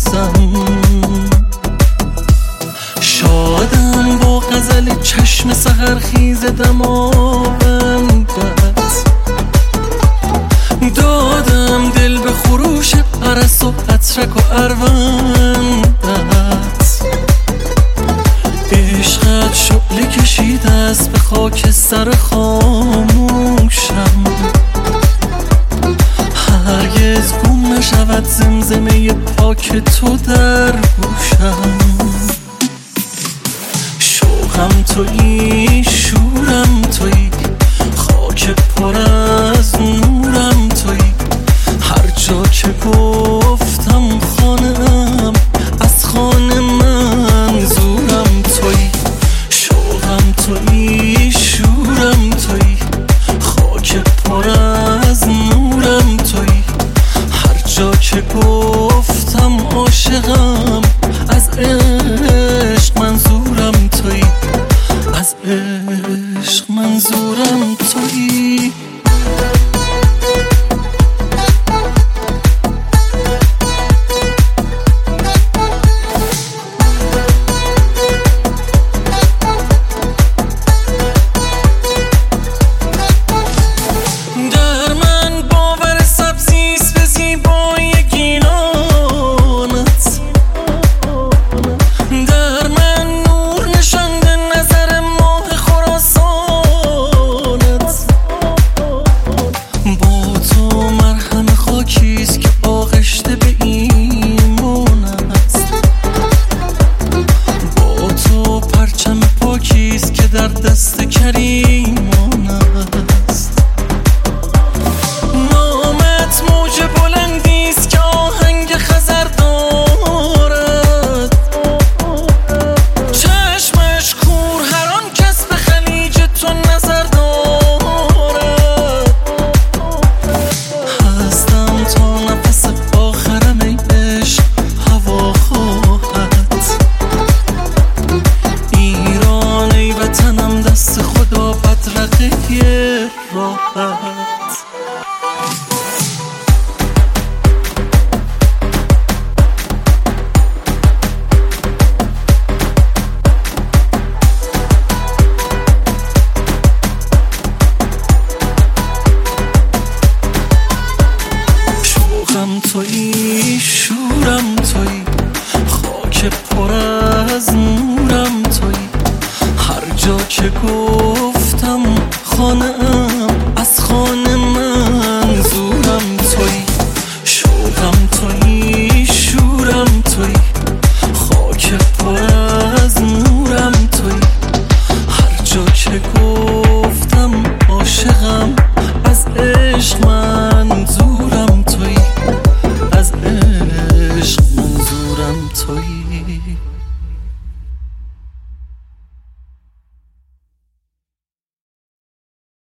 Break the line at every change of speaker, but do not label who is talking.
میریزم. شادم با غزل چشم سحرخیز دماوندت، دادم دل به خروش عرس و عطرک و اروندت. عشقت شعله کشیده است به خاک سر خاموشم، هرگز گم نشود زمزمه پاک تو در گوشم. شوقم تویی، شورم تویی، خاک پر از نورم تویی، هر جا که گفتم خانه‌ام از خانه منظورم تویی. شوقم تویی، شورم تویی، خاک پر از نورم تویی، هر جا که گفتم عاشقم از عشق منظورم تویی، از عشق منظورم تویی. در دست کریمان است، نامت موج بلندی است که آهنگ خزر دارد. چشمش کور هر آن کس به خلیج تو نظر دارد. هستم تا نفس آخرم ای عشق هوا خواهد، ایران ای وطنم دست خدا بدرقه راحت. شوقم تویی، شورم تویی، خاک پر از نورم تویی، هر جا که گفتم خانه‌ام از خانه منظورم تویی. شوقم تویی، شورم تویی، خاک پر از نورم تویی، هر جا که گفتم عاشقم از عشق منظورم تویی، از عشق منظورم تویی.